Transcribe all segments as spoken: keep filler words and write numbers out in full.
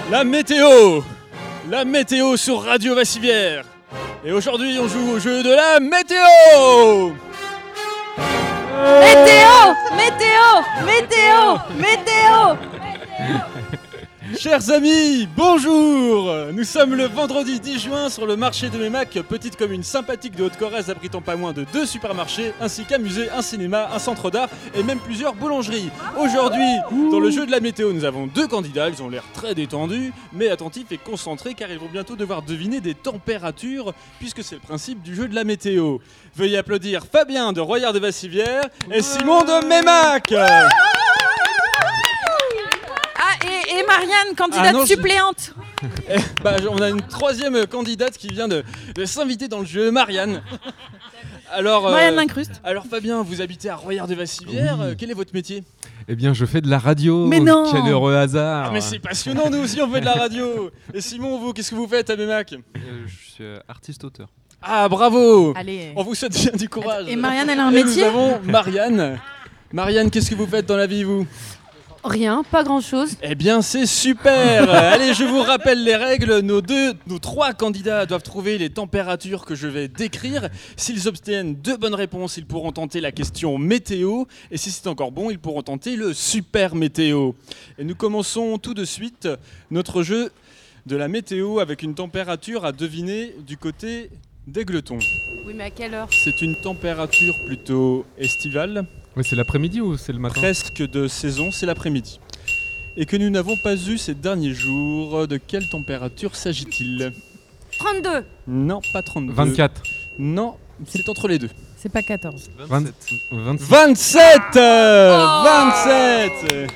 La météo La météo sur Radio Vassivière. Et aujourd'hui, on joue au jeu de la météo. Météo Météo Météo Météo Chers amis, bonjour. Nous sommes le vendredi dix juin sur le marché de Mémac, petite commune sympathique de Haute-Corrèze abritant pas moins de deux supermarchés, ainsi qu'un musée, un cinéma, un centre d'art et même plusieurs boulangeries. Aujourd'hui, dans le jeu de la météo, nous avons deux candidats, ils ont l'air très détendus, mais attentifs et concentrés car ils vont bientôt devoir deviner des températures, puisque c'est le principe du jeu de la météo. Veuillez applaudir Fabien de Royard de Vassivière et Simon de Mémac. Ah, et, et Marianne, candidate Ah non, je- suppléante. Eh, bah, on a une troisième candidate qui vient de, de s'inviter dans le jeu, Marianne. Alors, euh, Marianne Lincruste. alors Fabien, vous habitez à Royard de Vassivière, Oui. euh, quel est votre métier? Eh bien, je fais de la radio. Mais non. Quel heureux hasard. Ah mais c'est passionnant, nous aussi on fait de la radio. Et Simon, vous, qu'est-ce que vous faites à Mémac? Euh, je suis euh, artiste-auteur. Ah bravo. Allez. On vous souhaite bien du courage. Et Marianne, elle a un Et métier? nous avons Marianne. Marianne, qu'est-ce que vous faites dans la vie, vous? Rien, pas grand-chose. Eh bien, c'est super. Allez, je vous rappelle les règles. Nos deux, nos trois candidats doivent trouver les températures que je vais décrire. S'ils obtiennent deux bonnes réponses, ils pourront tenter la question météo. Et si c'est encore bon, ils pourront tenter le super météo. Et nous commençons tout de suite notre jeu de la météo avec une température à deviner du côté d'Aigleton. Oui, mais à quelle heure? C'est une température plutôt estivale, Ouais, c'est l'après-midi ou c'est le matin? presque de saison, c'est l'après-midi. Et que nous n'avons pas eu ces derniers jours. De quelle température s'agit-il? trente-deux. Non, pas trente-deux. vingt-quatre. Non, c'est entre les deux. C'est pas quatorze. vingt-sept. vingt-six. vingt-sept euh, vingt-sept.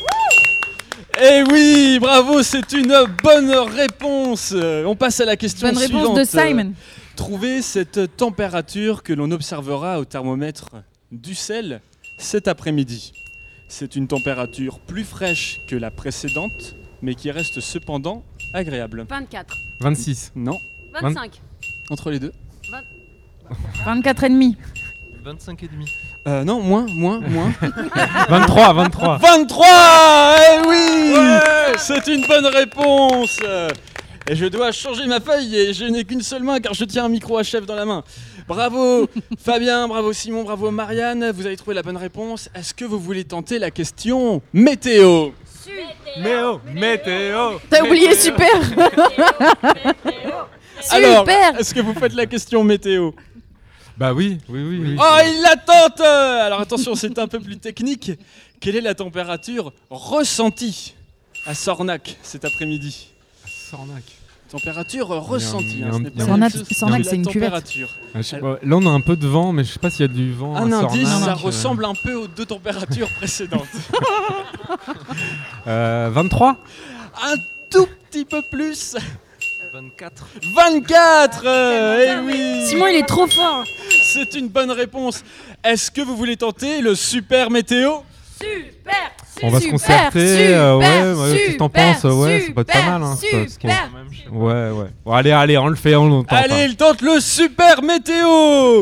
Eh oui, bravo, c'est une bonne réponse. On passe à la question Bonne réponse suivante. de Simon. Trouvez cette température que l'on observera au thermomètre d'Ussel cet après-midi. C'est une température plus fraîche que la précédente, mais qui reste cependant agréable. vingt-quatre. vingt-six. Non, vingt-cinq. entre les deux. vingt-quatre et demi. vingt-cinq et demi. Euh, non, moins, moins, moins. vingt-trois. vingt-trois. vingt-trois. Eh oui, c'est une bonne réponse. Et je dois changer ma feuille et je n'ai qu'une seule main car je tiens un micro à chef dans la main. Bravo Fabien, bravo Simon, bravo Marianne, vous avez trouvé la bonne réponse. Est-ce que vous voulez tenter la question météo? Méo. Météo. T'as oublié super. Alors, Super. est-ce que vous faites la question météo? Bah oui, oui, oui. oui. Oh, il la tente. Alors attention, c'est un peu plus technique. Quelle est la température ressentie à Sornac cet après-midi? Sornac. Température ressentie. Il y a un- hein, ce il y n'est a un- pas Sornac- du tout Sornac, la c'est une cuvette. température. Ah, je sais pas, là, on a un peu de vent, mais je sais pas s'il y a du vent. Un à indice, Sornac, ça euh, ressemble un peu aux deux températures précédentes. Euh, vingt-trois. Un tout petit peu plus. vingt-quatre. vingt-quatre. euh, Eh oui. Simon, il est trop fort. C'est une bonne réponse. Est-ce que vous voulez tenter le super météo? Super. On va se Super, concerter. euh, ouais, super, ouais, qu'est-ce que t'en super, penses? Ouais, ça peut être pas super, mal. Hein, ça peut être- super. Ouais, ouais. Bon, allez, allez, on le fait, on l'entend. Allez, il tente le super météo.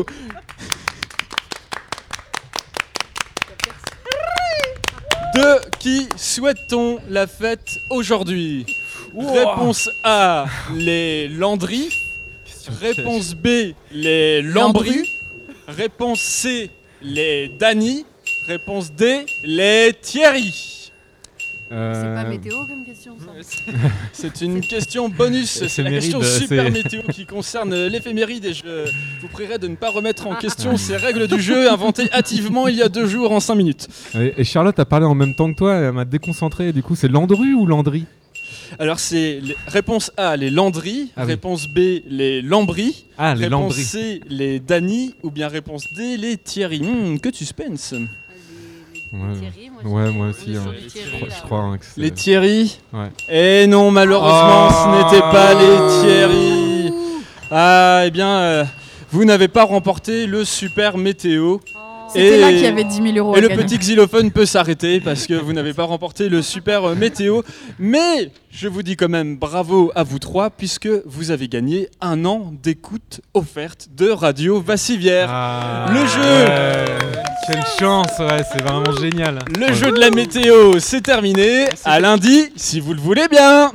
De qui souhaite-t-on la fête aujourd'hui? Réponse A, les Landry. Réponse B, les Lambry. Réponse C, les Dany. Réponse D, les Thierry. C'est pas météo comme question, ça. C'est une question bonus, c'est la question Éphéméride, super c'est- météo qui concerne l'éphéméride et je vous prierai de ne pas remettre en question ces règles du jeu inventées hâtivement il y a deux jours en cinq minutes. Et, et Charlotte a parlé en même temps que toi, elle m'a déconcentré. Du coup, c'est Landru ou Landry? Alors c'est les- réponse A, les Landry, Ah oui. réponse B, les Lambry, Ah, les réponse Lambry. C, les Dany ou bien réponse D, les Thierry. Hmm, que suspense. Les, Ouais. les Thierry, moi, Ouais, je- moi on aussi, est sur hein. les Je Thierry, crois, là. je crois hein, que c'est... Les Thierry. Ouais. Et non, malheureusement, Oh. ce n'était pas les Thierry. Ah, eh bien, euh, vous n'avez pas remporté le super météo. C'était Et- là qu'il y avait dix mille euros Et à le gagner. petit xylophone peut s'arrêter parce que vous n'avez pas remporté le super euh, météo. Mais je vous dis quand même bravo à vous trois puisque vous avez gagné un an d'écoute offerte de Radio Vassivière. Ah, Le jeu. ouais. Quelle chance, ouais, c'est vraiment génial. Le jeu de la météo, c'est terminé. À lundi, si vous le voulez bien.